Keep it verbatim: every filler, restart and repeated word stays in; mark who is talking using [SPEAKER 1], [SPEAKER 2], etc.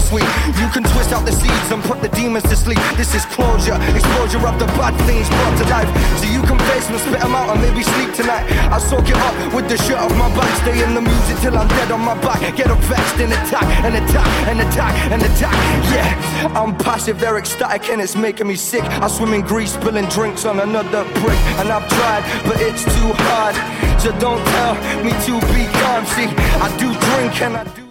[SPEAKER 1] sweet. You can twist out the seeds and put the demons to sleep. This is closure, exposure of the bad things brought to life. So you can face them, spit them out and maybe sleep tonight. I soak it up with the shirt off my back. Stay in the music till I'm dead on my back. Get up vexed and attack, and attack, and attack, and attack. Yeah, I'm passive, they're ecstatic and it's making me sick. I swim in grease, spilling drinks on another brick. And I've tried, but it's too hard. So don't tell me to be calm. See, I do drink and I do